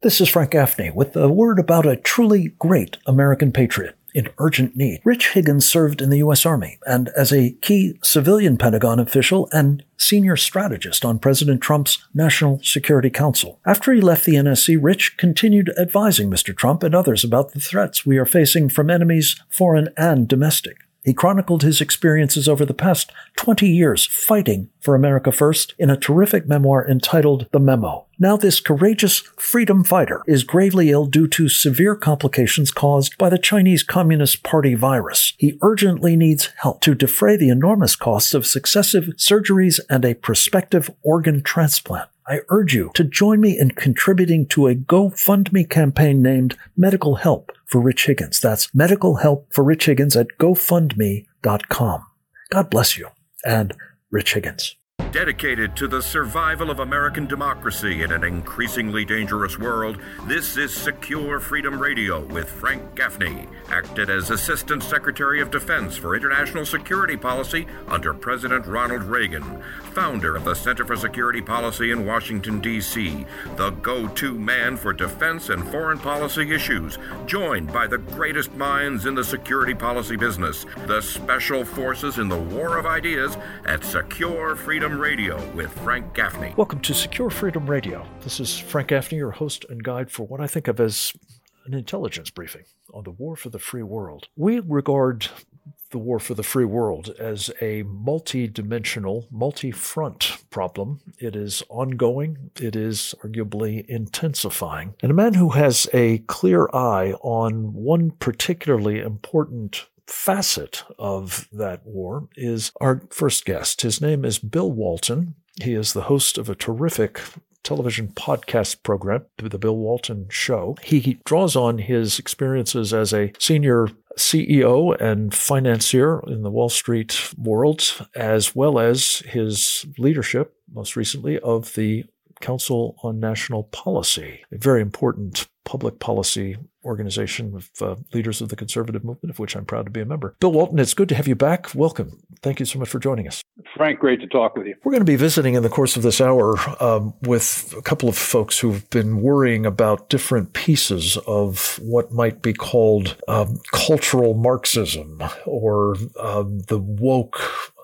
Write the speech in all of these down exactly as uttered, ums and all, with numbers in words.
This is Frank Gaffney with a word about a truly great American patriot in urgent need. Rich Higgins served in the U S. Army and as a key civilian Pentagon official and senior strategist on President Trump's National Security Council. After he left the N S C, Rich continued advising Mister Trump and others about the threats we are facing from enemies, foreign and domestic. He chronicled his experiences over the past twenty years fighting for America First in a terrific memoir entitled The Memo. Now this courageous freedom fighter is gravely ill due to severe complications caused by the Chinese Communist Party virus. He urgently needs help to defray the enormous costs of successive surgeries and a prospective organ transplant. I urge you to join me in contributing to a GoFundMe campaign named Medical Help for Rich Higgins. That's Medical Help for Rich Higgins at GoFundMe dot com. God bless you and Rich Higgins. Dedicated to the survival of American democracy in an increasingly dangerous world, this is Secure Freedom Radio with Frank Gaffney, acted as Assistant Secretary of Defense for International Security Policy under President Ronald Reagan, founder of the Center for Security Policy in Washington, D C, the go-to man for defense and foreign policy issues, joined by the greatest minds in the security policy business, the special forces in the war of ideas at Secure Freedom Radio with Frank Gaffney. Welcome to Secure Freedom Radio. This is Frank Gaffney, your host and guide for what I think of as an intelligence briefing on the war for the free world. We regard the war for the free world as a multi-dimensional, multi-front problem. It is ongoing. It is arguably intensifying. And a man who has a clear eye on one particularly important facet of that war is our first guest. His name is Bill Walton. He is the host of a terrific television podcast program, The Bill Walton Show. He draws on his experiences as a senior C E O and financier in the Wall Street world, as well as his leadership, most recently, of the Council on National Policy, a very important public policy organization of uh, leaders of the conservative movement, of which I'm proud to be a member. Bill Walton, it's good to have you back. Welcome. Thank you so much for joining us. Frank, great to talk with you. We're going to be visiting in the course of this hour um, with a couple of folks who've been worrying about different pieces of what might be called um, cultural Marxism or um, the woke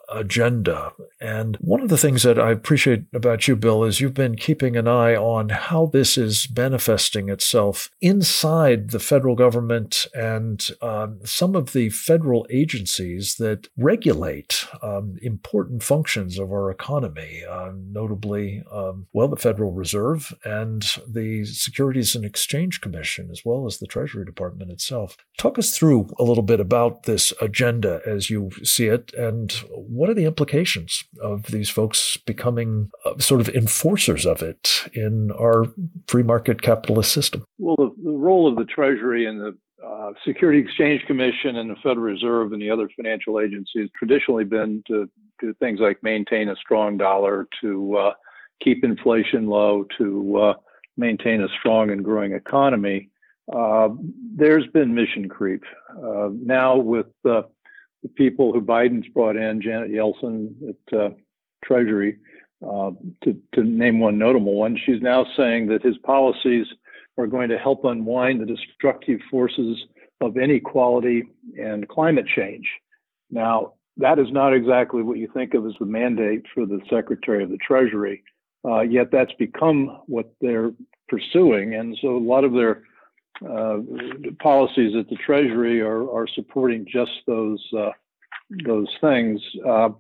agenda. And one of the things that I appreciate about you, Bill, is you've been keeping an eye on how this is manifesting itself inside the federal government and um, some of the federal agencies that regulate um, important functions of our economy, uh, notably, um, well, the Federal Reserve and the Securities and Exchange Commission, as well as the Treasury Department itself. Talk us through a little bit about this agenda as you see it, and what are the implications of these folks becoming uh, sort of enforcers of it in our free market capitalist system? Well, the, the role of the Treasury and the uh, Security Exchange Commission and the Federal Reserve and the other financial agencies traditionally been to do things like maintain a strong dollar, to uh, keep inflation low, to uh, maintain a strong and growing economy. Uh, there's been mission creep. Uh, now with uh, the people who Biden's brought in, Janet Yellen at uh, Treasury, uh, to, to name one notable one, she's now saying that his policies are going to help unwind the destructive forces of inequality and climate change. Now, that is not exactly what you think of as the mandate for the Secretary of the Treasury, uh, yet that's become what they're pursuing. And so a lot of their Uh, policies at the Treasury are, are supporting just those uh, those things. Uh,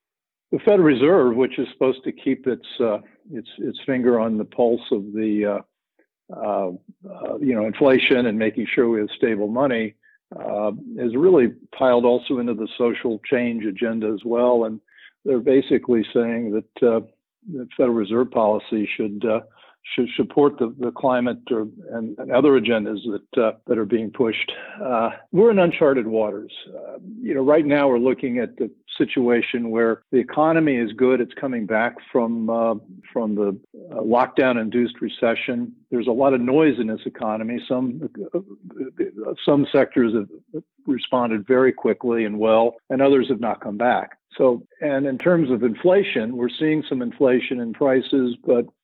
the Federal Reserve, which is supposed to keep its uh, its its finger on the pulse of the uh, uh, uh, you know inflation and making sure we have stable money, uh, is really piled also into the social change agenda as well. And they're basically saying that uh, the Federal Reserve policy should uh, should support the, the climate or, and, and other agendas that uh, that are being pushed. Uh, we're in uncharted waters. Uh, you know, right now we're looking at the situation where the economy is good. It's coming back from uh, from the uh, lockdown-induced recession. There's a lot of noise in this economy. Some uh, some sectors have responded very quickly and well, and others have not come back. So, and in terms of inflation, we're seeing some inflation in prices, but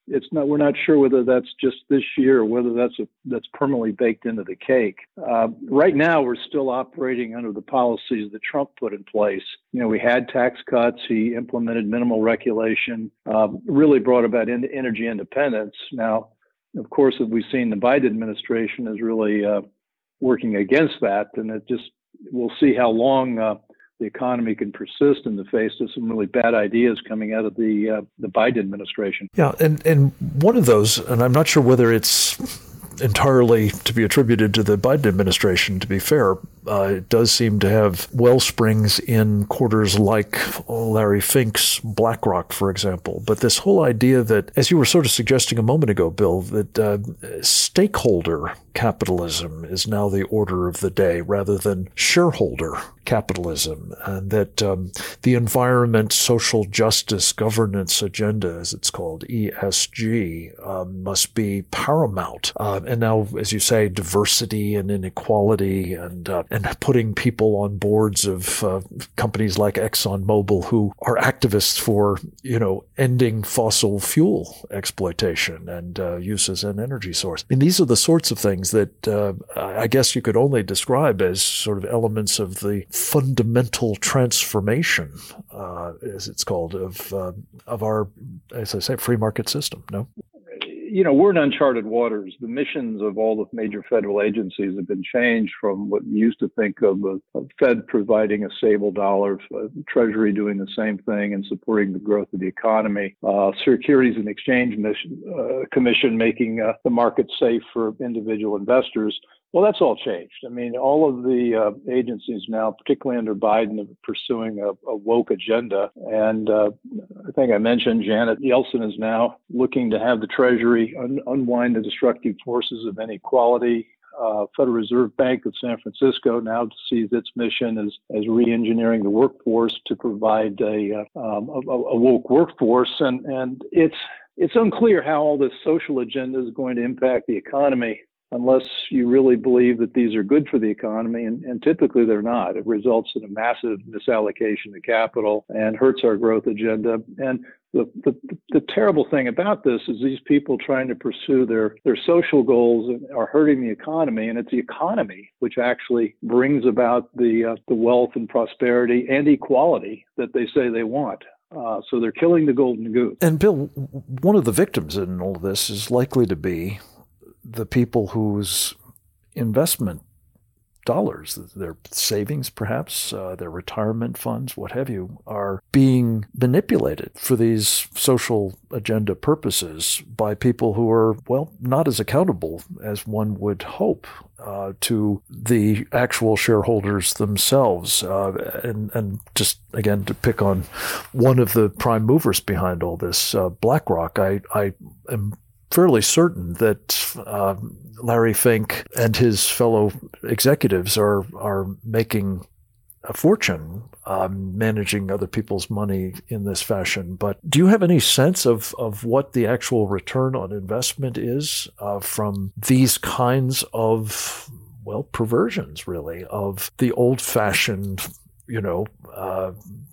it's not. We're not sure whether that's just this year or whether that's a, that's permanently baked into the cake. Uh, right now, we're still operating under the policies that Trump put in place. You know, we had tax cuts. He implemented minimal regulation. Um, really brought about in, energy independence. Now, of course, as we've seen, the Biden administration is really uh, working against that, and it just we'll see how long uh, the economy can persist in the face of some really bad ideas coming out of the uh, the Biden administration. Yeah, and and one of those, and I'm not sure whether it's entirely to be attributed to the Biden administration, to be fair. Uh, it does seem to have well springs in quarters like Larry Fink's BlackRock, for example. But this whole idea that, as you were sort of suggesting a moment ago, Bill, that uh, stakeholder capitalism is now the order of the day rather than shareholder capitalism, and that um, the environment, social justice, governance agenda, as it's called, E S G, um, must be paramount. Uh, and now, as you say, diversity and inequality and uh, and putting people on boards of uh, companies like ExxonMobil who are activists for, you know, ending fossil fuel exploitation and uh, use as an energy source. I mean, these are the sorts of things that uh, I guess you could only describe as sort of elements of the fundamental transformation, uh, as it's called, of uh, of our, as I say, free market system. No? You know, we're in uncharted waters. The missions of all the major federal agencies have been changed from what you used to think of a, a Fed providing a stable dollar, a Treasury doing the same thing and supporting the growth of the economy, uh, Securities and Exchange mission, uh, Commission making uh, the market safe for individual investors. Well, that's all changed. I mean, all of the uh, agencies now, particularly under Biden, are pursuing a, a woke agenda. And uh, I think I mentioned Janet Yellen is now looking to have the Treasury un- unwind the destructive forces of inequality. Uh, Federal Reserve Bank of San Francisco now sees its mission as, as re-engineering the workforce to provide a, uh, um, a, a woke workforce. And, and it's, it's unclear how all this social agenda is going to impact the economy, unless you really believe that these are good for the economy, and, and typically they're not. It results in a massive misallocation of capital and hurts our growth agenda. And the, the, the terrible thing about this is these people trying to pursue their, their social goals are hurting the economy, and it's the economy which actually brings about the, uh, the wealth and prosperity and equality that they say they want. Uh, so they're killing the golden goose. And Bill, one of the victims in all of this is likely to be the people whose investment dollars, their savings perhaps, uh, their retirement funds, what have you, are being manipulated for these social agenda purposes by people who are, well, not as accountable as one would hope uh, to the actual shareholders themselves. Uh, and, and just, again, to pick on one of the prime movers behind all this, uh, BlackRock, I, I am fairly certain that uh, Larry Fink and his fellow executives are are making a fortune um, managing other people's money in this fashion. But do you have any sense of, of what the actual return on investment is uh, from these kinds of, well, perversions, really, of the old-fashioned, you know, uh,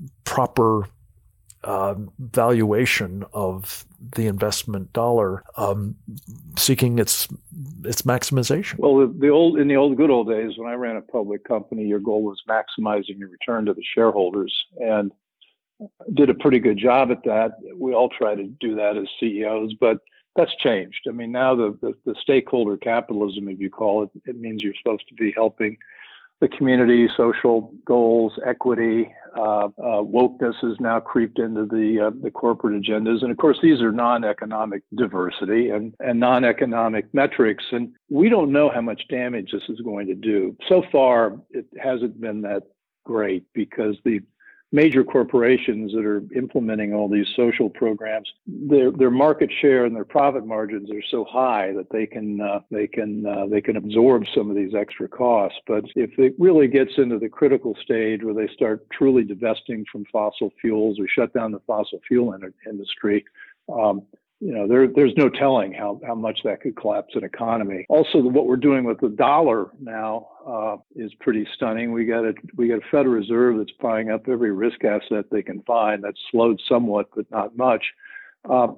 proper Uh, valuation of the investment dollar, um, seeking its its maximization? Well, the, the old in the old good old days, when I ran a public company, your goal was maximizing your return to the shareholders, and did a pretty good job at that. We all try to do that as C E Os, but that's changed. I mean, now the the, the stakeholder capitalism, if you call it, it means you're supposed to be helping the community, social goals, equity, uh, uh, wokeness has now creeped into the uh, the corporate agendas. And of course, these are non-economic diversity and, and non-economic metrics. And we don't know how much damage this is going to do. So far, it hasn't been that great because the major corporations that are implementing all these social programs, their their market share and their profit margins are so high that they can uh, they can uh, they can absorb some of these extra costs. But if it really gets into the critical stage where they start truly divesting from fossil fuels or shut down the fossil fuel in- industry, um, you know, there, there's no telling how, how much that could collapse an economy. Also, what we're doing with the dollar now uh, is pretty stunning. We got a we got a Federal Reserve that's buying up every risk asset they can find. That's slowed somewhat, but not much. Uh,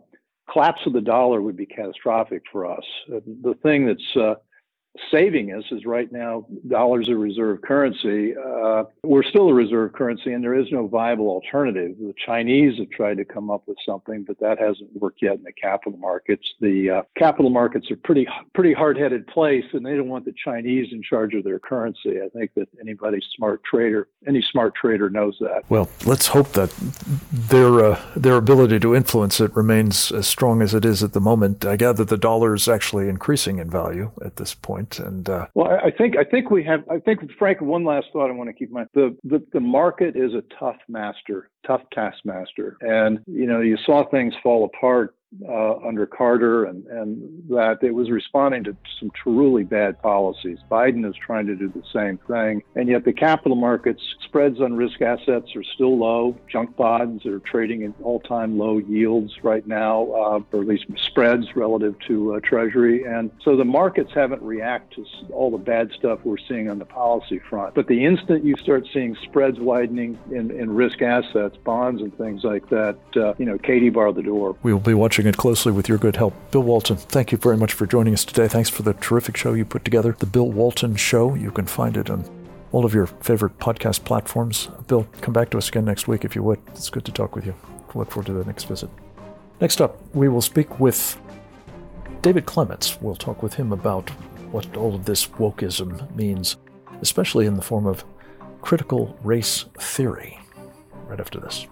collapse of the dollar would be catastrophic for us. The thing that's uh, saving us is right now, dollars are reserve currency. Uh, we're still a reserve currency, and there is no viable alternative. The Chinese have tried to come up with something, but that hasn't worked yet in the capital markets. The uh, capital markets are pretty pretty hard-headed place, and they don't want the Chinese in charge of their currency. I think that anybody smart trader, any smart trader knows that. Well, let's hope that their uh, their ability to influence it remains as strong as it is at the moment. I gather the dollar is actually increasing in value at this point. And uh, well, I think I think we have. I think, Frank, one last thought I want to keep in mind: the the, the market is a tough master, tough taskmaster, and you know you saw things fall apart uh, under Carter, and and that it was responding to some truly bad policies. Biden is trying to do the same thing, and yet the capital markets spreads on risk assets are still low. Junk bonds are trading at all-time low yields right now, uh, or at least spreads relative to uh, Treasury, and so the markets haven't reacted to all the bad stuff we're seeing on the policy front. But the instant you start seeing spreads widening in, in risk assets, bonds and things like that, uh, you know, Katie barred the door. We will be watching it closely with your good help. Bill Walton, thank you very much for joining us today. Thanks for the terrific show you put together. The Bill Walton Show. You can find it on all of your favorite podcast platforms. Bill, come back to us again next week if you would. It's good to talk with you. Look forward to the next visit. Next up, we will speak with David Clements. We'll talk with him about what all of this wokeism means, especially in the form of critical race theory. Right after this.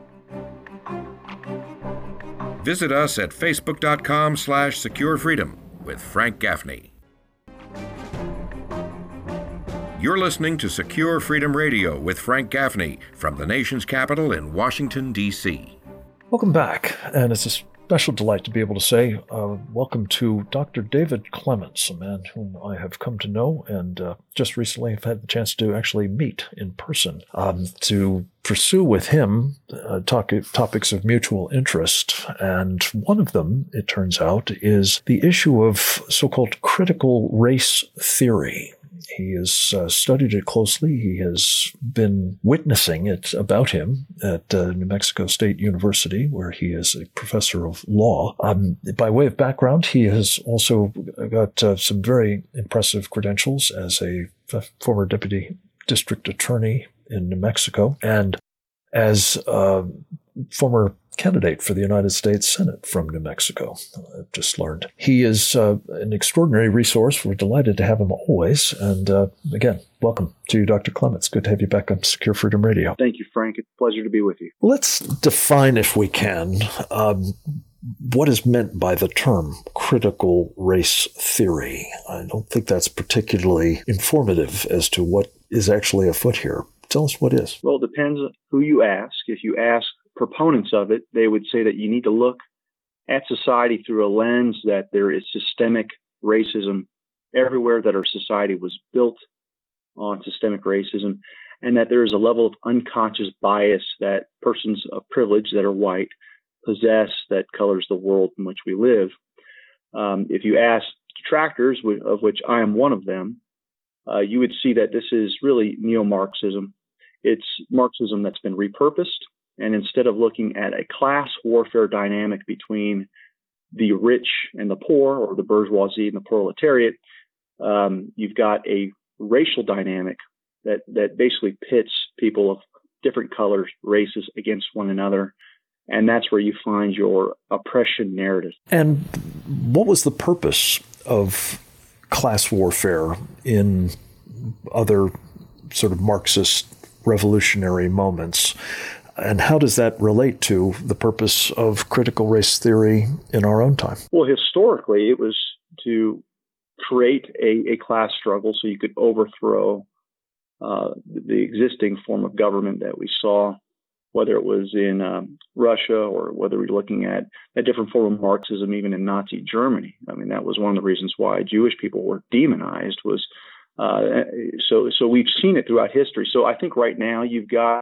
Visit us at facebook.com slash secure freedom with Frank Gaffney. You're listening to Secure Freedom Radio with Frank Gaffney from the nation's capital in Washington, D C Welcome back, and it's a special delight to be able to say uh, welcome to Doctor David Clements, a man whom I have come to know and uh, just recently have had the chance to actually meet in person um, to pursue with him uh, talk, topics of mutual interest. And one of them, it turns out, is the issue of so-called critical race theory. He has uh, studied it closely. He has been witnessing it about him at uh, New Mexico State University, where he is a professor of law. Um, by way of background, he has also got uh, some very impressive credentials as a f- former deputy district attorney in New Mexico and as a former candidate for the United States Senate from New Mexico, I've just learned. He is uh, an extraordinary resource. We're delighted to have him always. And uh, again, welcome to you, Doctor Clements. Good to have you back on Secure Freedom Radio. Thank you, Frank. It's a pleasure to be with you. Let's define, if we can, um, what is meant by the term critical race theory. I don't think that's particularly informative as to what is actually afoot here. Tell us what is. Well, it depends on who you ask. If you ask proponents of it, they would say that you need to look at society through a lens that there is systemic racism everywhere, that our society was built on systemic racism, and that there is a level of unconscious bias that persons of privilege that are white possess that colors the world in which we live. Um, if you ask detractors, of which I am one of them, uh, you would see that this is really neo-Marxism. It's Marxism that's been repurposed. And instead of looking at a class warfare dynamic between the rich and the poor, or the bourgeoisie and the proletariat, um, you've got a racial dynamic that, that basically pits people of different colors, races against one another. And that's where you find your oppression narrative. And what was the purpose of class warfare in other sort of Marxist revolutionary moments? And how does that relate to the purpose of critical race theory in our own time? Well, historically, it was to create a, a class struggle so you could overthrow uh, the existing form of government that we saw, whether it was in um, Russia or whether we're looking at a different form of Marxism, even in Nazi Germany. I mean, that was one of the reasons why Jewish people were demonized was uh, so, so we've seen it throughout history. So I think right now you've got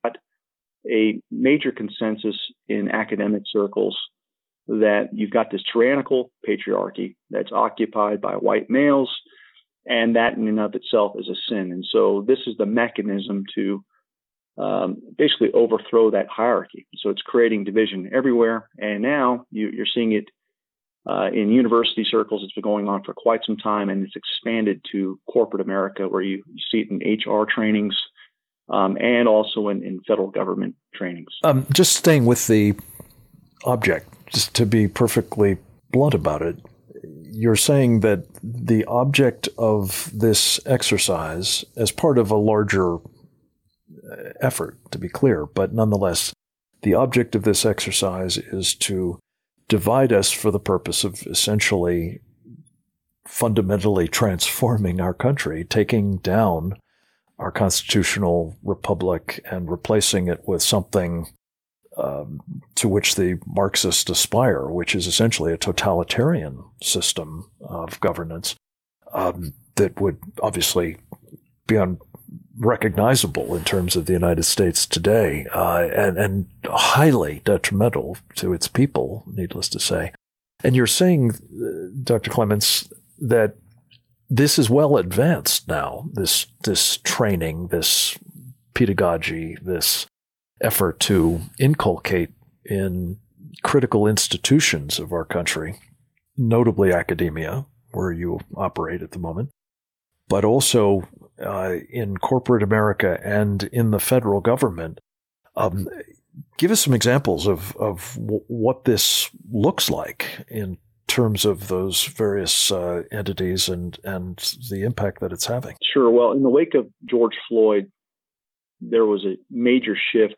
a major consensus in academic circles that you've got this tyrannical patriarchy that's occupied by white males, and that in and of itself is a sin. And so this is the mechanism to um, basically overthrow that hierarchy. So it's creating division everywhere. And now you, you're seeing it uh, in university circles. It's been going on for quite some time, and it's expanded to corporate America, where you, you see it in H R trainings um, and also in, in federal government trainings. Um, just staying with the object, just to be perfectly blunt about it, you're saying that the object of this exercise, as part of a larger effort, to be clear, but nonetheless, the object of this exercise is to divide us for the purpose of essentially fundamentally transforming our country, taking down our constitutional republic and replacing it with something um, to which the Marxists aspire, which is essentially a totalitarian system of governance um, that would obviously be unrecognizable in terms of the United States today, uh, and, and highly detrimental to its people, needless to say. And you're saying, Doctor Clements, that this is well advanced now, this this training, this pedagogy, this effort to inculcate in critical institutions of our country, notably academia, where you operate at the moment, but also uh, in corporate America and in the federal government. Um, give us some examples of, of w- what this looks like in terms of those various uh, entities and, and the impact that it's having. Sure. Well, in the wake of George Floyd, there was a major shift,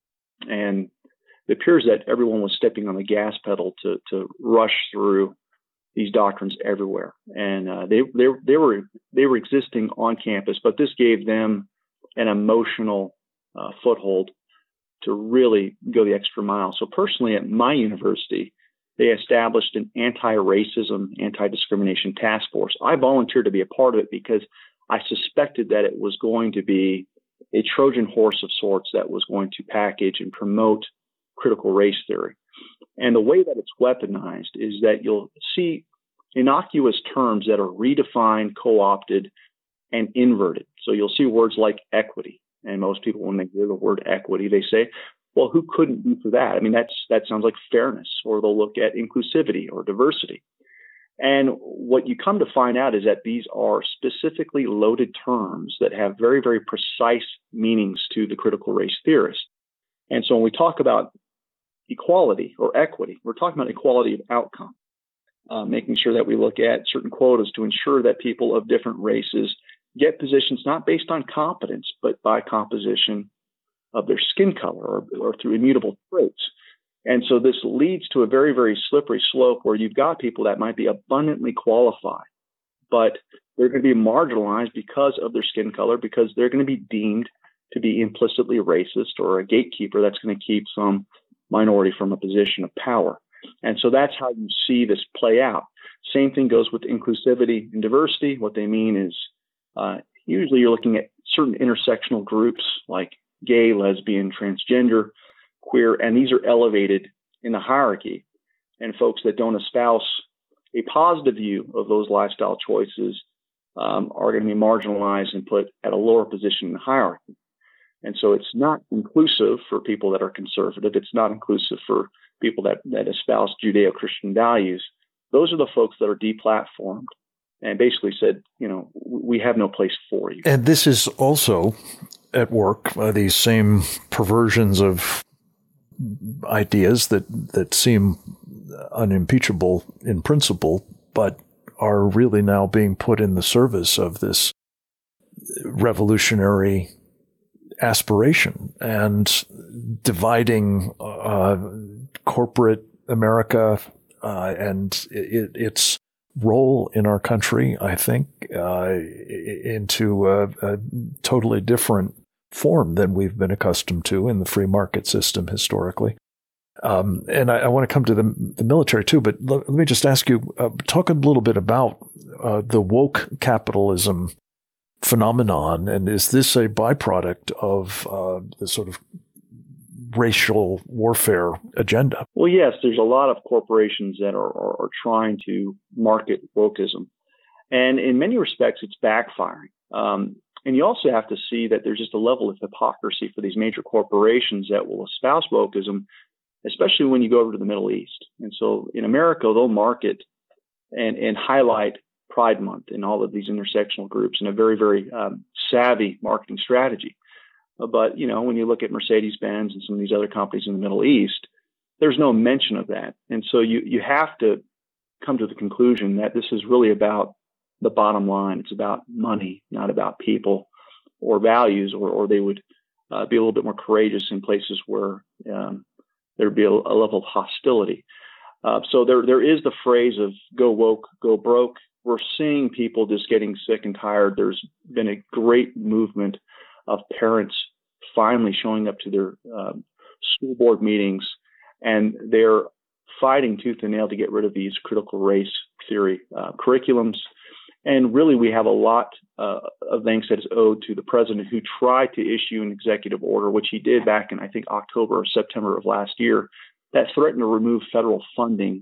and it appears that everyone was stepping on the gas pedal to to rush through these doctrines everywhere, and uh, they they they were they were existing on campus, but this gave them an emotional uh, foothold to really go the extra mile. So personally, at my university, they established an anti-racism, anti-discrimination task force. I volunteered to be a part of it because I suspected that it was going to be a Trojan horse of sorts that was going to package and promote critical race theory. And the way that it's weaponized is that you'll see innocuous terms that are redefined, co-opted, and inverted. So you'll see words like equity. And most people, when they hear the word equity, they say, well, who couldn't be for that? I mean, that's that sounds like fairness. Or they'll look at inclusivity or diversity. And what you come to find out is that these are specifically loaded terms that have very, very precise meanings to the critical race theorist. And so when we talk about equality or equity, we're talking about equality of outcome, uh, making sure that we look at certain quotas to ensure that people of different races get positions not based on competence, but by composition of their skin color or, or through immutable traits. And so this leads to a very, very slippery slope where you've got people that might be abundantly qualified, but they're going to be marginalized because of their skin color, because they're going to be deemed to be implicitly racist or a gatekeeper that's going to keep some minority from a position of power. And so that's how you see this play out. Same thing goes with inclusivity and diversity. What they mean is uh, usually you're looking at certain intersectional groups like gay, lesbian, transgender, queer, and these are elevated in the hierarchy. And folks that don't espouse a positive view of those lifestyle choices um, are going to be marginalized and put at a lower position in the hierarchy. And so it's not inclusive for people that are conservative. It's not inclusive for people that, that espouse Judeo-Christian values. Those are the folks that are deplatformed and basically said, you know, we have no place for you. And this is also at work, uh, these same perversions of ideas that, that seem unimpeachable in principle, but are really now being put in the service of this revolutionary aspiration and dividing uh, corporate America uh, and it, its role in our country, I think, uh, into a, a totally different form than we've been accustomed to in the free market system historically. Um, and I, I want to come to the, the military too, but let, let me just ask you, uh, talk a little bit about uh, the woke capitalism phenomenon, and is this a byproduct of uh, the sort of racial warfare agenda? Well, yes, there's a lot of corporations that are, are, are trying to market wokeism. And in many respects, it's backfiring. Um, And you also have to see that there's just a level of hypocrisy for these major corporations that will espouse wokeism, especially when you go over to the Middle East. And so in America, they'll market and, and highlight Pride Month and all of these intersectional groups in a very, very um, savvy marketing strategy. But, you know, when you look at Mercedes-Benz and some of these other companies in the Middle East, there's no mention of that. And so you, you have to come to the conclusion that this is really about the bottom line. It's about money, not about people or values, or, or they would uh, be a little bit more courageous in places where um, there'd be a, a level of hostility. Uh, so there, there is the phrase of go woke, go broke. We're seeing people just getting sick and tired. There's been a great movement of parents finally showing up to their um, school board meetings, and they're fighting tooth and nail to get rid of these critical race theory uh, curriculums. And really, we have a lot uh, of thanks that is owed to the president, who tried to issue an executive order, which he did back in, I think, October or September of last year, that threatened to remove federal funding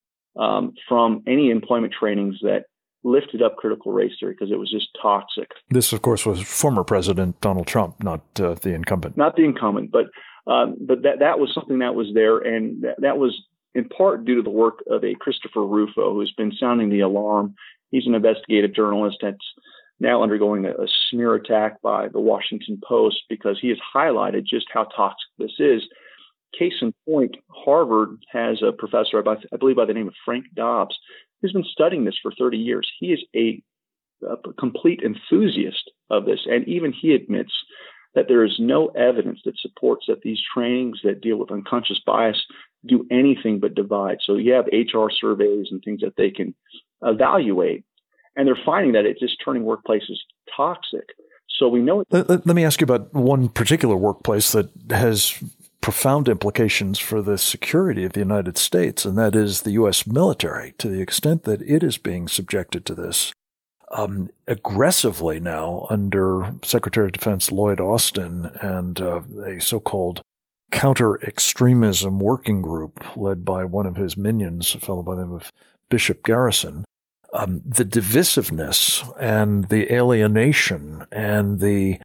um, from any employment trainings that lifted up critical race theory, because it was just toxic. This, of course, was former President Donald Trump, not uh, the incumbent. Not the incumbent, but um, but that, that was something that was there, and that, that was in part due to the work of a Christopher Rufo, who's been sounding the alarm. He's an investigative journalist that's now undergoing a, a smear attack by the Washington Post because he has highlighted just how toxic this is. Case in point, Harvard has a professor, I believe by the name of Frank Dobbs, who's been studying this for thirty years. He is a, a complete enthusiast of this, and even he admits that there is no evidence that supports that these trainings that deal with unconscious bias do anything but divide. So you have H R surveys and things that they can evaluate, and they're finding that it's just turning workplaces toxic. So we know. Let, let, let me ask you about one particular workplace that has profound implications for the security of the United States, and that is the U S military, to the extent that it is being subjected to this um, aggressively now under Secretary of Defense Lloyd Austin and uh, a so-called counter-extremism working group led by one of his minions, a fellow by the name of Bishop Garrison. Um, the divisiveness and the alienation and the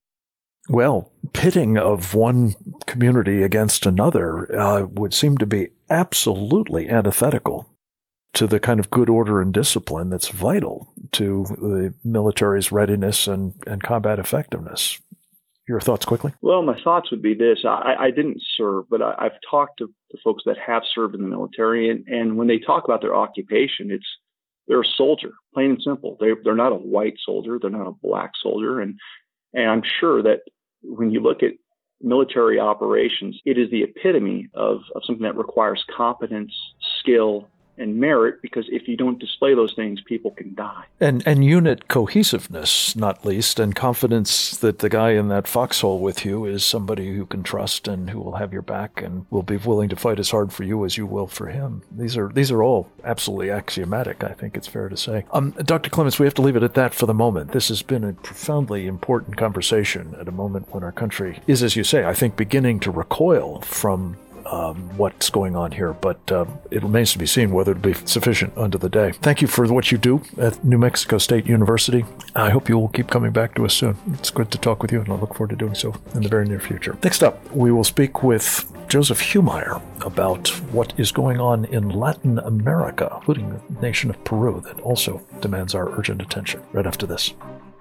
Well, pitting of one community against another uh, would seem to be absolutely antithetical to the kind of good order and discipline that's vital to the military's readiness and, and combat effectiveness. Your thoughts quickly? Well, my thoughts would be this. I, I didn't serve, but I, I've talked to, to folks that have served in the military, and, and when they talk about their occupation, it's they're a soldier, plain and simple. They, they're not a white soldier. They're not a black soldier. And And I'm sure that when you look at military operations, it is the epitome of, of something that requires competence, skill, and merit, because if you don't display those things, people can die. And and unit cohesiveness, not least, and confidence that the guy in that foxhole with you is somebody you can trust and who will have your back and will be willing to fight as hard for you as you will for him. These are these are all absolutely axiomatic, I think it's fair to say. Um, Doctor Clements, we have to leave it at that for the moment. This has been a profoundly important conversation at a moment when our country is, as you say, I think, beginning to recoil from Um, what's going on here, but uh, it remains to be seen whether it'll be sufficient unto the day. Thank you for what you do at New Mexico State University. I hope you will keep coming back to us soon. It's good to talk with you, and I look forward to doing so in the very near future. Next up, we will speak with Joseph Humire about what is going on in Latin America, including the nation of Peru, that also demands our urgent attention. Right after this.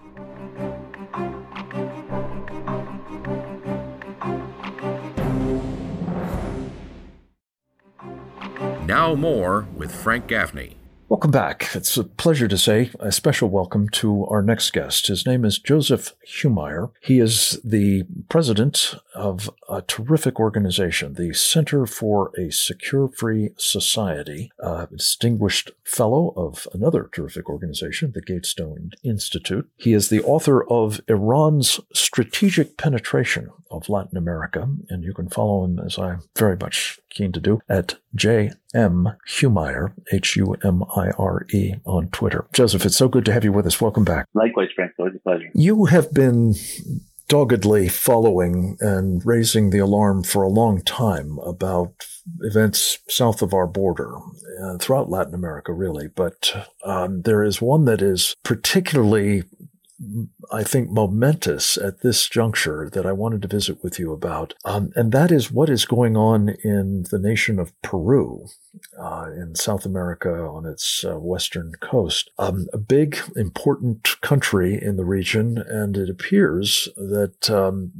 Now more with Frank Gaffney. Welcome back. It's a pleasure to say a special welcome to our next guest. His name is Joseph Humire. He is the president of a terrific organization, the Center for a Secure Free Society, a distinguished fellow of another terrific organization, the Gatestone Institute. He is the author of Iran's Strategic Penetration of Latin America, and you can follow him, as I'm very much keen to do, at J M Humire, H U M I R E, on Twitter. Joseph, it's so good to have you with us. Welcome back. Likewise, Frank. Always a pleasure. You have been doggedly following and raising the alarm for a long time about events south of our border, uh, throughout Latin America, really. But um, there is one that is particularly I think, momentous at this juncture that I wanted to visit with you about. Um, and that is what is going on in the nation of Peru, uh, in South America on its uh, western coast. Um, a big, important country in the region, and it appears that um,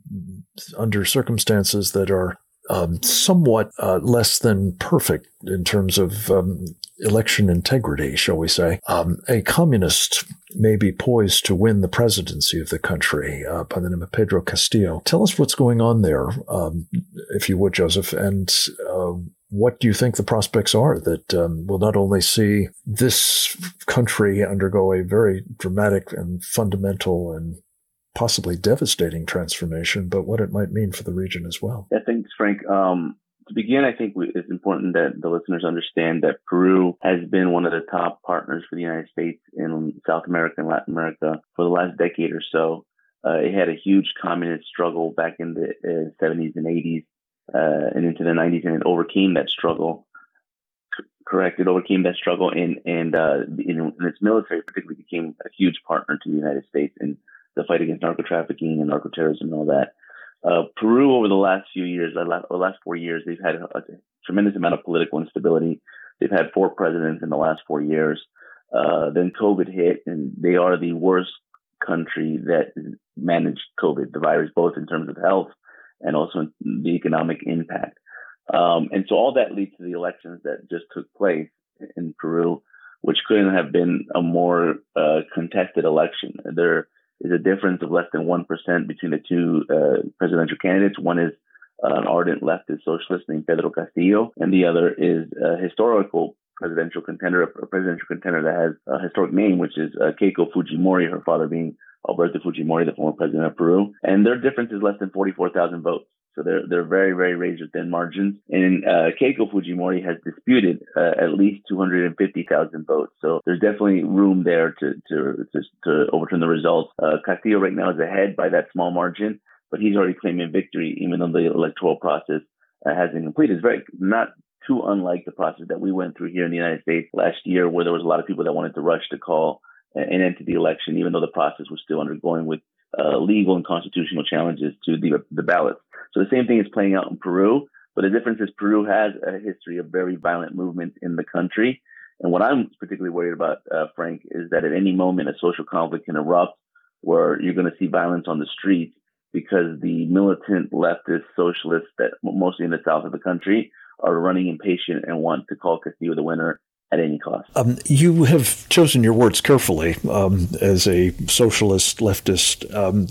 under circumstances that are Um, somewhat uh, less than perfect in terms of um, election integrity, shall we say. Um, a communist may be poised to win the presidency of the country uh, by the name of Pedro Castillo. Tell us what's going on there, um, if you would, Joseph, and uh, what do you think the prospects are that um, will not only see this country undergo a very dramatic and fundamental and possibly devastating transformation, but what it might mean for the region as well. Yeah, thanks, Frank. Um, to begin, I think we, it's important that the listeners understand that Peru has been one of the top partners for the United States in South America and Latin America for the last decade or so. Uh, it had a huge communist struggle back in the uh, seventies and eighties uh, and into the nineties, and it overcame that struggle. C- correct, it overcame that struggle, and, and, uh, in, and its military particularly became a huge partner to the United States in the fight against narco-trafficking and narco-terrorism and all that. Uh, Peru, over the last few years, the last, the last four years, they've had a, a tremendous amount of political instability. They've had four presidents in the last four years. Uh, then COVID hit, and they are the worst country that managed COVID, the virus, both in terms of health and also the economic impact. Um, and so all that leads to the elections that just took place in Peru, which couldn't have been a more uh, contested election. There is a difference of less than one percent between the two uh, presidential candidates. One is uh, an ardent leftist socialist named Pedro Castillo, and the other is a historical presidential contender, a presidential contender that has a historic name, which is uh, Keiko Fujimori, her father being Alberto Fujimori, the former president of Peru. And their difference is less than forty-four thousand votes. So they're they're very, very razor-thin margins. And uh, Keiko Fujimori has disputed uh, at least two hundred fifty thousand votes. So there's definitely room there to to to, to overturn the results. Uh, Castillo right now is ahead by that small margin, but he's already claiming victory, even though the electoral process uh, hasn't completed. It's very not too unlike the process that we went through here in the United States last year, where there was a lot of people that wanted to rush to call an end to the election, even though the process was still undergoing with uh, legal and constitutional challenges to the, the ballots. So the same thing is playing out in Peru, but the difference is Peru has a history of very violent movements in the country. And what I'm particularly worried about, uh, Frank, is that at any moment a social conflict can erupt where you're going to see violence on the streets because the militant leftist socialists that mostly in the south of the country are running impatient and want to call Castillo the winner at any cost. Um, you have chosen your words carefully um, as a socialist leftist. Um,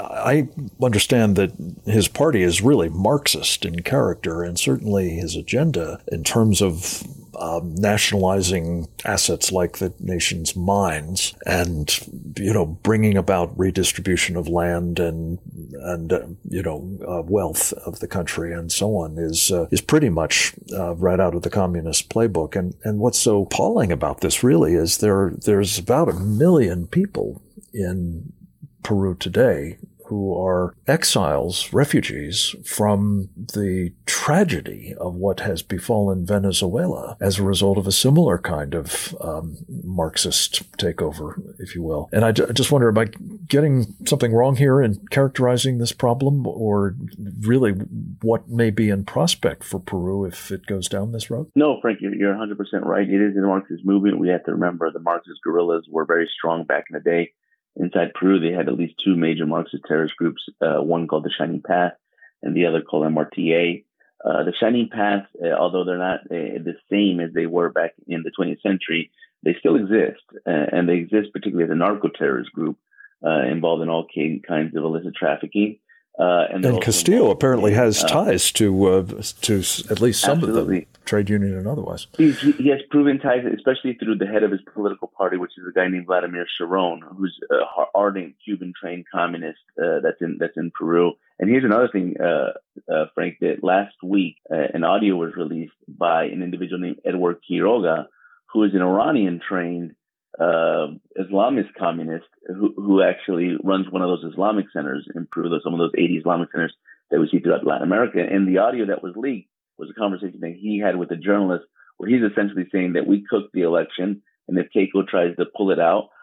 I understand that his party is really Marxist in character, and certainly his agenda in terms of um, nationalizing assets like the nation's mines and, you know, bringing about redistribution of land and, and uh, you know, uh, wealth of the country and so on is uh, is pretty much uh, right out of the communist playbook. And, and what's so appalling about this really is there there's about a million people in Peru today who are exiles, refugees from the tragedy of what has befallen Venezuela as a result of a similar kind of um, Marxist takeover, if you will. And I, d- I just wonder, am I getting something wrong here in characterizing this problem, or really what may be in prospect for Peru if it goes down this road? No, Frank, you're, you're one hundred percent right. It is a Marxist movement. We have to remember the Marxist guerrillas were very strong back in the day. Inside Peru, they had at least two major Marxist terrorist groups, uh, one called the Shining Path and the other called M R T A. Uh, the Shining Path, uh, although they're not uh, the same as they were back in the twentieth century, they still exist. Uh, and they exist particularly as a narco-terrorist group uh, involved in all kinds of illicit trafficking. Uh, and and Castillo apparently has uh, ties to uh, to at least some absolutely. of them, trade union and otherwise. He, he has proven ties, especially through the head of his political party, which is a guy named Vladimir Cerrón, who's an ardent Cuban-trained communist uh, that's in that's in Peru. And here's another thing, uh, uh, Frank, that last week uh, an audio was released by an individual named Edward Quiroga, who is an Iranian-trained uh, Islamist communist who, who actually runs one of those Islamic centers in Peru, some of those eighty Islamic centers that we see throughout Latin America. And the audio that was leaked was a conversation that he had with a journalist where he's essentially saying that we cooked the election, and if Keiko tries to pull it out,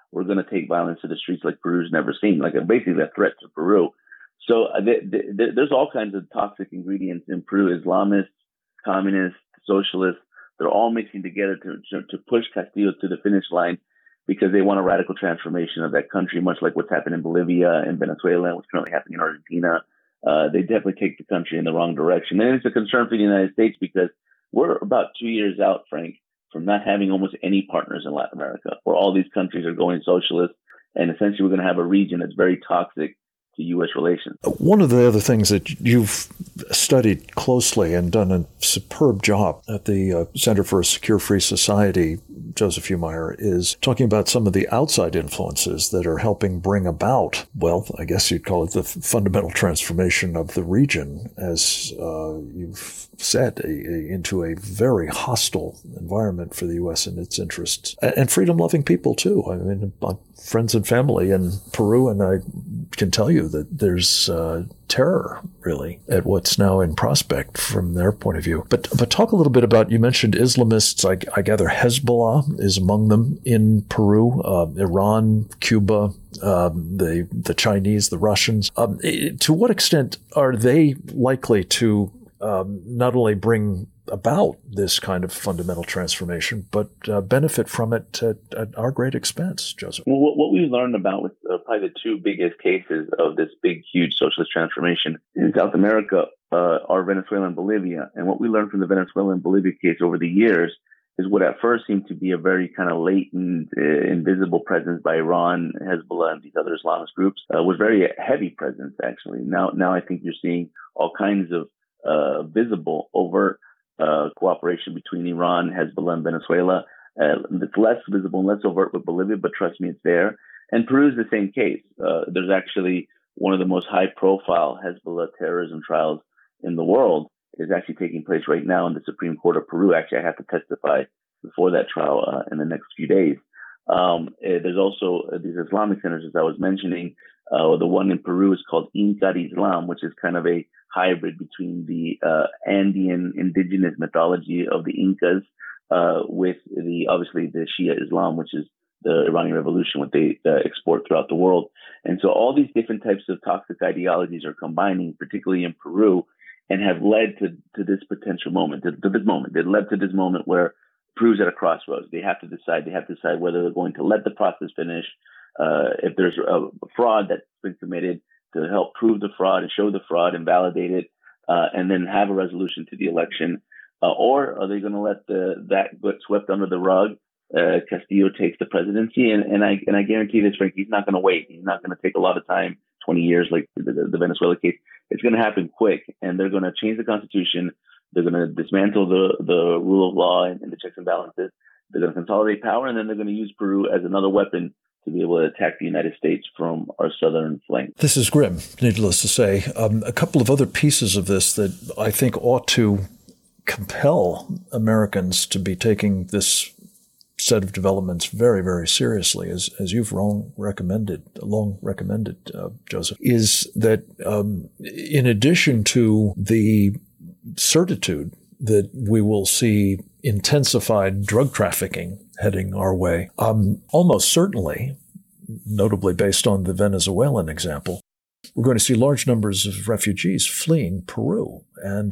we're going to take violence to the streets like Peru's never seen, like a, basically a threat to Peru. So uh, they, they, there's all kinds of toxic ingredients in Peru, Islamists, communists, socialists. They're all mixing together to, to, to push Castillo to the finish line because they want a radical transformation of that country, much like what's happened in Bolivia and Venezuela and what's currently happening in Argentina. Uh, they definitely take the country in the wrong direction. And it's a concern for the United States because we're about two years out, Frank, from not having almost any partners in Latin America, where all these countries are going socialist. And essentially, we're going to have a region that's very toxic to U S relations. One of the other things that you've studied closely and done a superb job at the uh, Center for a Secure Free Society, Joseph Humire, is talking about some of the outside influences that are helping bring about, well, I guess you'd call it the fundamental transformation of the region, as uh, you've said, a, a, into a very hostile environment for the U S and its interests. And freedom-loving people, too. I mean, friends and family in Peru, and I can tell you that there's uh, terror, really, at what's now in prospect from their point of view. But but talk a little bit about, you mentioned Islamists. I, I gather Hezbollah is among them in Peru, uh, Iran, Cuba, um, the, the Chinese, the Russians. Um, to what extent are they likely to um, not only bring about this kind of fundamental transformation, but uh, benefit from it at, at our great expense, Joseph? Well, what, what we learned about with uh, probably the two biggest cases of this big, huge socialist transformation in South America uh, are Venezuela and Bolivia. And what we learned from the Venezuela and Bolivia case over the years is what at first seemed to be a very kind of latent, uh, invisible presence by Iran, Hezbollah, and these other Islamist groups uh, was very heavy presence, actually. Now, now I think you're seeing all kinds of uh, visible, overt Uh, cooperation between Iran, Hezbollah, and Venezuela. Uh, it's less visible and less overt with Bolivia, but trust me, it's there. And Peru is the same case. Uh, there's actually one of the most high-profile Hezbollah terrorism trials in the world is actually taking place right now in the Supreme Court of Peru. Actually, I have to testify before that trial uh, in the next few days. Um, uh, there's also uh, these Islamic centers, as I was mentioning. Uh, the one in Peru is called Inca Islam, which is kind of a hybrid between the uh, Andean indigenous mythology of the Incas uh, with the obviously the Shia Islam, which is the Iranian Revolution, what they uh, export throughout the world. And so all these different types of toxic ideologies are combining, particularly in Peru, and have led to, to this potential moment, to, to this moment. They led to this moment where Peru's at a crossroads. They have to decide. They have to decide whether they're going to let the process finish. Uh, if there's a fraud that's been committed, to help prove the fraud and show the fraud and validate it, uh, and then have a resolution to the election, uh, or are they going to let the that get swept under the rug? Uh, Castillo takes the presidency, and, and I and I guarantee this, Frank, he's not going to wait. He's not going to take a lot of time, twenty years like the, the, the Venezuela case. It's going to happen quick, and they're going to change the constitution. They're going to dismantle the the rule of law and, and the checks and balances. They're going to consolidate power, and then they're going to use Peru as another weapon to be able to attack the United States from our southern flank. This is grim, needless to say. Um, a couple of other pieces of this that I think ought to compel Americans to be taking this set of developments very, very seriously, as as you've long recommended, long recommended, uh, Joseph, is that um, in addition to the certitude that we will see intensified drug trafficking heading our way, um, almost certainly, notably based on the Venezuelan example, we're going to see large numbers of refugees fleeing Peru. And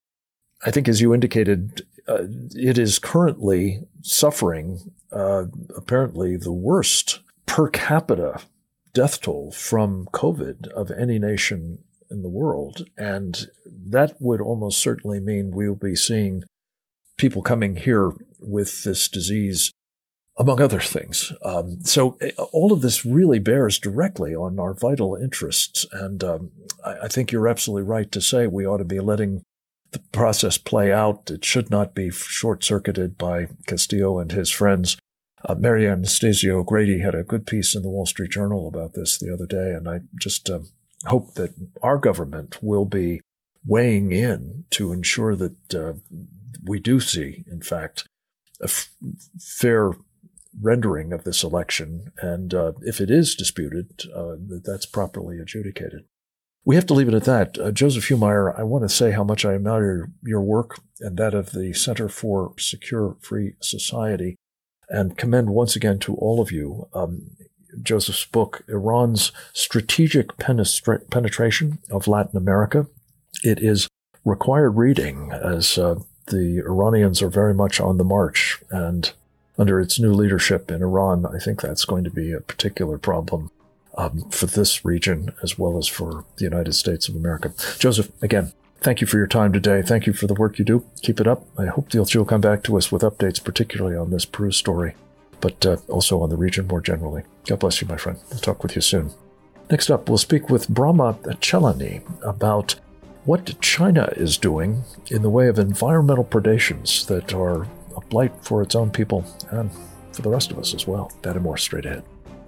I think, as you indicated, uh, it is currently suffering uh, apparently the worst per capita death toll from COVID of any nation in the world. And that would almost certainly mean we'll be seeing people coming here with this disease, among other things. Um, so all of this really bears directly on our vital interests. And um, I, I think you're absolutely right to say we ought to be letting the process play out. It should not be short-circuited by Castillo and his friends. Uh, Mary Anastasio O'Grady had a good piece in the Wall Street Journal about this the other day, and I just um, hope that our government will be weighing in to ensure that uh, we do see, in fact, a f- fair rendering of this election, and uh, if it is disputed, uh, that that's properly adjudicated. We have to leave it at that. Uh, Joseph Humire, I want to say how much I admire your work and that of the Center for Secure Free Society, and commend once again to all of you. Um, Joseph's book, Iran's Strategic Penestra- Penetration of Latin America. It is required reading as uh, the Iranians are very much on the march, and under its new leadership in Iran, I think that's going to be a particular problem um, for this region as well as for the United States of America. Joseph, again, thank you for your time today. Thank you for the work you do. Keep it up. I hope you'll, you'll come back to us with updates, particularly on this Peru story, but uh, also on the region more generally. God bless you, my friend. We'll talk with you soon. Next up, we'll speak with Brahma Chelani about what China is doing in the way of environmental predations that are a blight for its own people and for the rest of us as well. That and more straight ahead.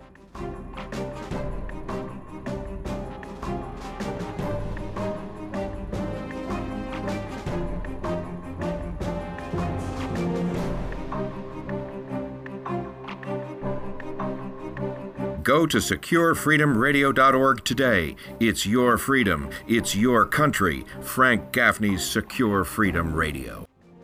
Go to secure freedom radio dot org today. It's your freedom. It's your country. Frank Gaffney's Secure Freedom Radio.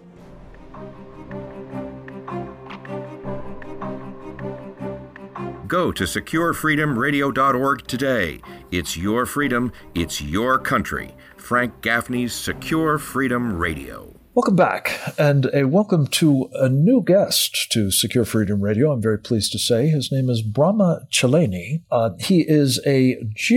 Go to secure freedom radio dot org today. It's your freedom. It's your country. Frank Gaffney's Secure Freedom Radio. Welcome back, and a welcome to a new guest to Secure Freedom Radio. I'm very pleased to say his name is Brahma Chelani. Uh, he is a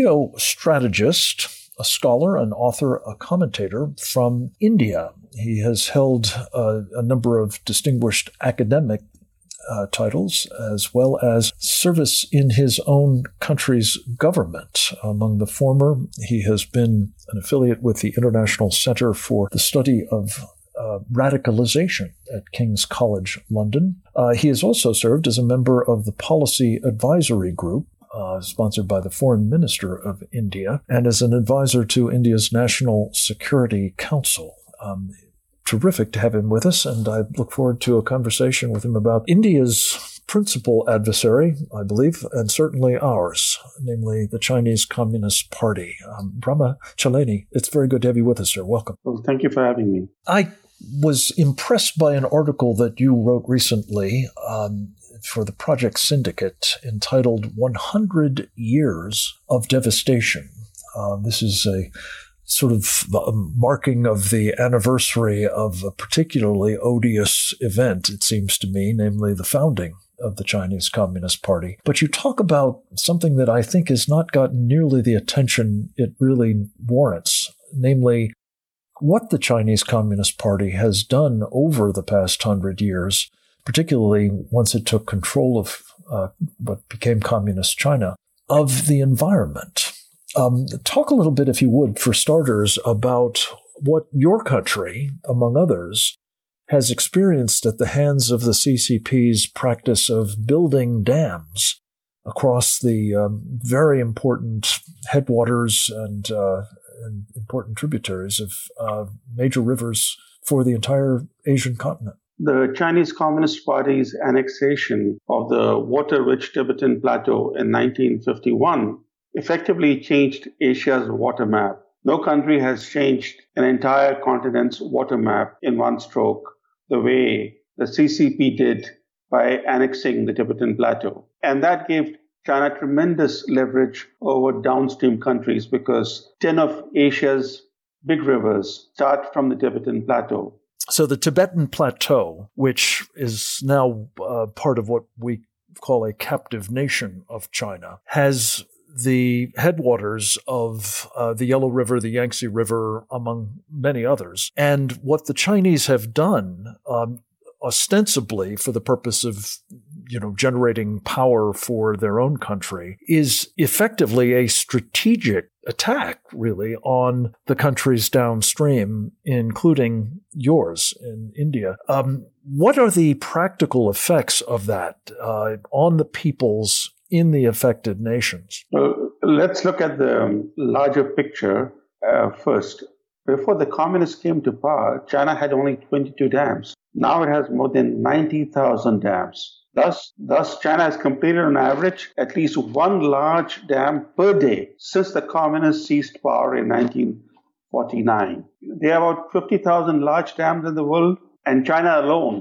geostrategist, a scholar, an author, a commentator from India. He has held uh, a number of distinguished academic Uh, titles, as well as service in his own country's government. Among the former, he has been an affiliate with the International Center for the Study of uh, Radicalization at King's College London. Uh, he has also served as a member of the Policy Advisory Group, uh, sponsored by the Foreign Minister of India, and as an advisor to India's National Security Council. Um, Terrific to have him with us, and I look forward to a conversation with him about India's principal adversary, I believe, and certainly ours, namely the Chinese Communist Party. Um, Brahma Chelani, it's very good to have you with us, sir. Welcome. Well, thank you for having me. I was impressed by an article that you wrote recently um, for the Project Syndicate entitled one hundred Years of Devastation. Uh, this is a sort of marking of the anniversary of a particularly odious event, it seems to me, namely the founding of the Chinese Communist Party. But you talk about something that I think has not gotten nearly the attention it really warrants, namely what the Chinese Communist Party has done over the past hundred years, particularly once it took control of uh, what became Communist China, of the environment. Um, talk a little bit, if you would, for starters, about what your country, among others, has experienced at the hands of the C C P's practice of building dams across the um, very important headwaters and, uh, and important tributaries of uh, major rivers for the entire Asian continent. The Chinese Communist Party's annexation of the water-rich Tibetan Plateau in nineteen fifty-one effectively changed Asia's water map. No country has changed an entire continent's water map in one stroke the way the C C P did by annexing the Tibetan Plateau. And that gave China tremendous leverage over downstream countries because ten of Asia's big rivers start from the Tibetan Plateau. So the Tibetan Plateau, which is now uh, part of what we call a captive nation of China, has the headwaters of uh, the Yellow River, the Yangtze River, among many others. And what the Chinese have done, um, ostensibly for the purpose of, you know, generating power for their own country, is effectively a strategic attack, really, on the countries downstream, including yours in India. Um, what are the practical effects of that uh, on the peoples in the affected nations? Well, let's look at the larger picture uh, first. Before the communists came to power, China had only twenty-two dams. Now it has more than ninety thousand dams. Thus, thus, China has completed on average at least one large dam per day since the communists seized power in nineteen forty-nine. There are about fifty thousand large dams in the world, and China alone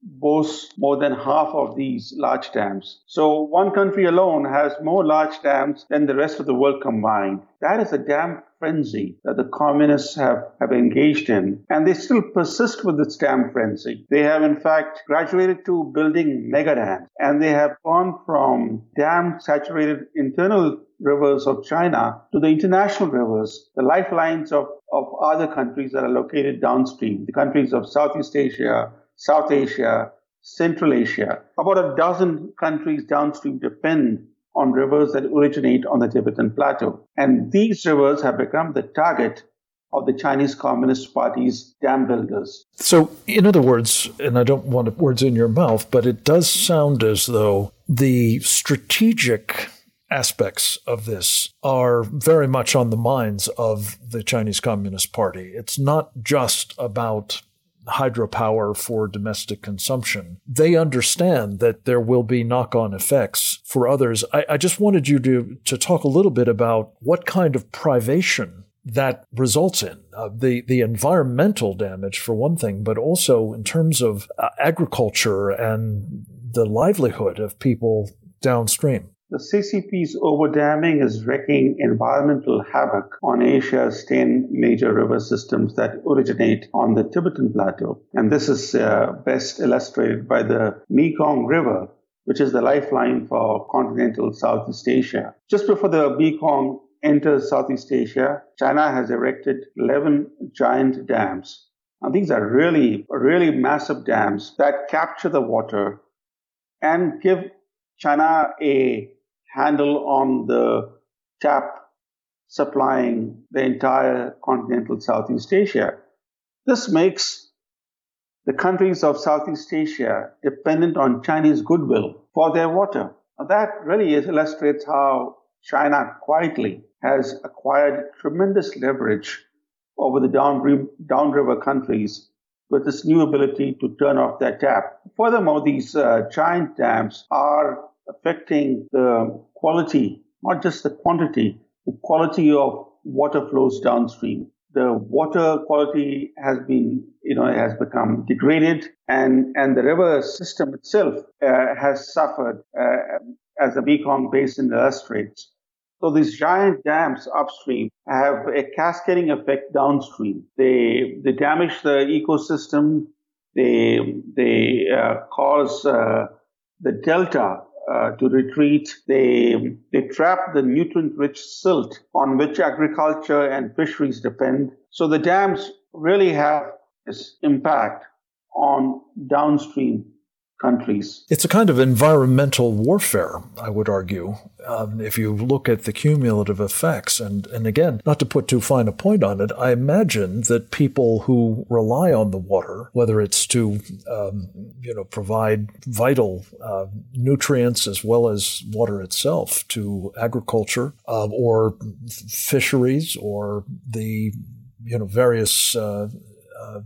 boasts more than half of these large dams. So one country alone has more large dams than the rest of the world combined. That is a dam frenzy that the communists have, have engaged in. And they still persist with this dam frenzy. They have, in fact, graduated to building mega dams. And they have gone from dam-saturated internal rivers of China to the international rivers, the lifelines of, of other countries that are located downstream, the countries of Southeast Asia, South Asia, Central Asia. About a dozen countries downstream depend on rivers that originate on the Tibetan Plateau. And these rivers have become the target of the Chinese Communist Party's dam builders. So, in other words, and I don't want words in your mouth, but it does sound as though the strategic aspects of this are very much on the minds of the Chinese Communist Party. It's not just about hydropower for domestic consumption. They understand that there will be knock-on effects for others. I, I just wanted you to, to talk a little bit about what kind of privation that results in. Uh, the, the environmental damage, for one thing, but also in terms of uh, agriculture and the livelihood of people downstream. The C C P's overdamming is wreaking environmental havoc on Asia's ten major river systems that originate on the Tibetan Plateau. And this is uh, best illustrated by the Mekong River, which is the lifeline for continental Southeast Asia. Just before the Mekong enters Southeast Asia, China has erected eleven giant dams. Now, these are really, really massive dams that capture the water and give China a handle on the tap supplying the entire continental Southeast Asia. This makes the countries of Southeast Asia dependent on Chinese goodwill for their water. Now, that really illustrates how China quietly has acquired tremendous leverage over the down, downriver countries with this new ability to turn off their tap. Furthermore, these uh, giant dams are affecting the quality, not just the quantity, the quality of water flows downstream. The water quality has been, you know, has become degraded, and, and the river system itself uh, has suffered, uh, as the Mekong Basin illustrates. So these giant dams upstream have a cascading effect downstream. They they damage the ecosystem. They they uh, cause uh, the delta Uh, to retreat. They they trap the nutrient-rich silt on which agriculture and fisheries depend. So the dams really have this impact on downstream countries. It's a kind of environmental warfare, I would argue, um, if you look at the cumulative effects. And, and again, not to put too fine a point on it, I imagine that people who rely on the water, whether it's to um, you know provide vital uh, nutrients as well as water itself to agriculture uh, or fisheries or the you know various uh, uh,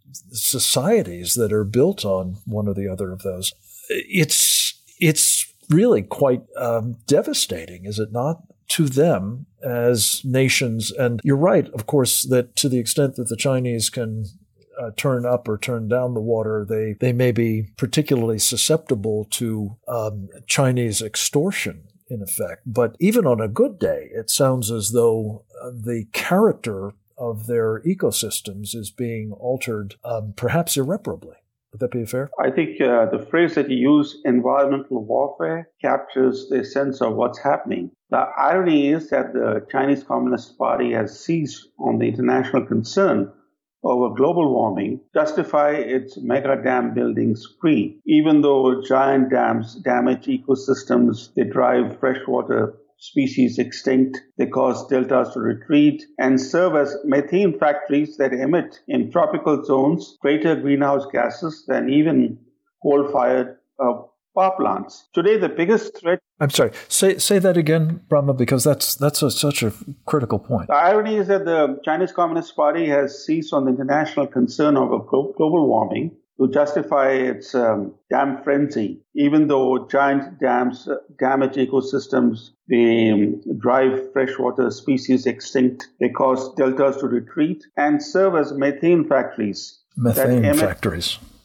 societies that are built on one or the other of those. It's it's really quite um, devastating, is it not, to them as nations? And you're right, of course, that to the extent that the Chinese can uh, turn up or turn down the water, they, they may be particularly susceptible to um, Chinese extortion, in effect. But even on a good day, it sounds as though uh, the character of their ecosystems is being altered, um, perhaps irreparably. Would that be fair? I think uh, the phrase that you use, environmental warfare, captures the sense of what's happening. The irony is that the Chinese Communist Party has seized on the international concern over global warming, justify its mega dam building spree. Even though giant dams damage ecosystems, they drive freshwater species extinct, they cause deltas to retreat, and serve as methane factories that emit in tropical zones greater greenhouse gases than even coal-fired uh, power plants. Today, the biggest threat... I'm sorry, say say that again, Brahma, because that's that's a, such a critical point. The irony is that the Chinese Communist Party has seized on the international concern over global warming to justify its um, dam frenzy. Even though giant dams uh, damage ecosystems, they um, drive freshwater species extinct, they cause deltas to retreat, and serve as methane factories. Methane factories.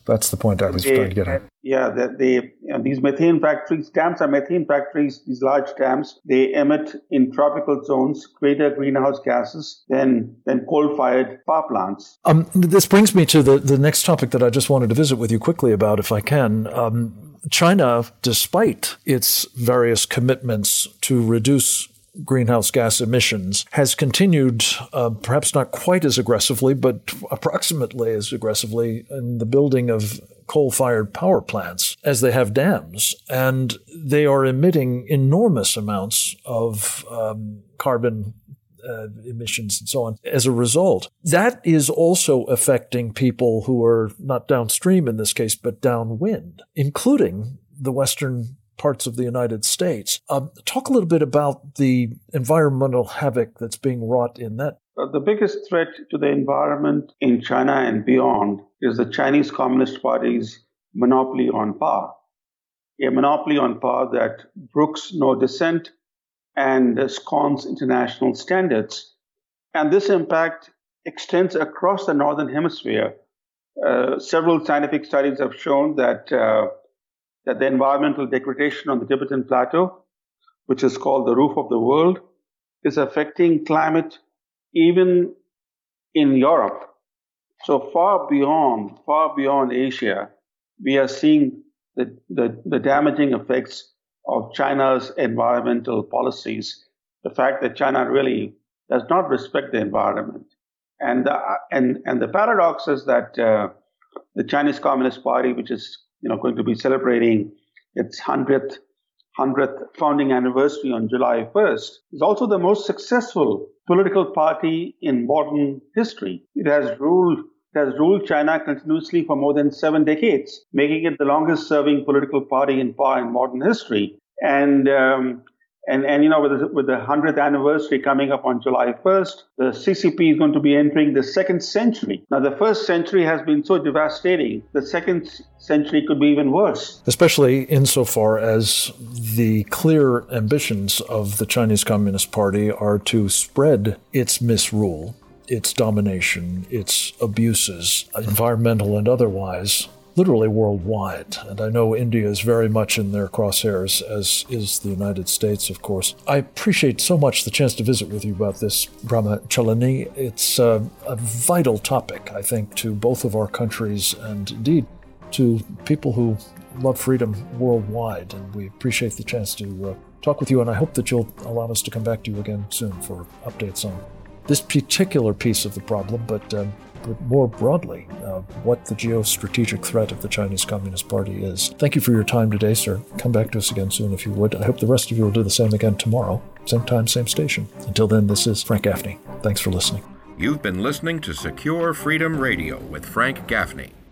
That's the point I was they, trying to get at. Yeah, the, they, you know, these methane factories, dams are methane factories, these large dams, they emit in tropical zones greater greenhouse gases than, than coal-fired power plants. Um, this brings me to the, the next topic that I just wanted to visit with you quickly about, if I can. Um, China, despite its various commitments to reduce greenhouse gas emissions, has continued, uh, perhaps not quite as aggressively, but approximately as aggressively in the building of coal-fired power plants as they have dams. And they are emitting enormous amounts of um, carbon uh, emissions and so on as a result. That is also affecting people who are not downstream in this case, but downwind, including the Western parts of the United States. Um, talk a little bit about the environmental havoc that's being wrought in that. Uh, the biggest threat to the environment in China and beyond is the Chinese Communist Party's monopoly on power. A monopoly on power that brooks no dissent and scorns international standards. And this impact extends across the Northern Hemisphere. Uh, several scientific studies have shown that uh, that the environmental degradation on the Tibetan Plateau, which is called the roof of the world, is affecting climate even in Europe. So far beyond, far beyond Asia, we are seeing the, the, the damaging effects of China's environmental policies. The fact that China really does not respect the environment. And, uh, and, and the paradox is that uh, the Chinese Communist Party, which is you know, going to be celebrating its hundredth, hundredth founding anniversary on July first, is also the most successful political party in modern history. It has ruled, it has ruled China continuously for more than seven decades, making it the longest serving political party in power in modern history. And, um, and, and you know, with the, with the hundredth anniversary coming up on July first, the C C P is going to be entering the second century. Now, the first century has been so devastating. The second century could be even worse. Especially insofar as the clear ambitions of the Chinese Communist Party are to spread its misrule, its domination, its abuses, environmental and otherwise, literally worldwide. And I know India is very much in their crosshairs, as is the United States, of course. I appreciate so much the chance to visit with you about this, Brahmachalani. It's uh, a vital topic, I think, to both of our countries and indeed to people who love freedom worldwide. And we appreciate the chance to uh, talk with you. And I hope that you'll allow us to come back to you again soon for updates on this particular piece of the problem, but um, but more broadly, uh, what the geostrategic threat of the Chinese Communist Party is. Thank you for your time today, sir. Come back to us again soon if you would. I hope the rest of you will do the same again tomorrow. Same time, same station. Until then, this is Frank Gaffney. Thanks for listening. You've been listening to Secure Freedom Radio with Frank Gaffney.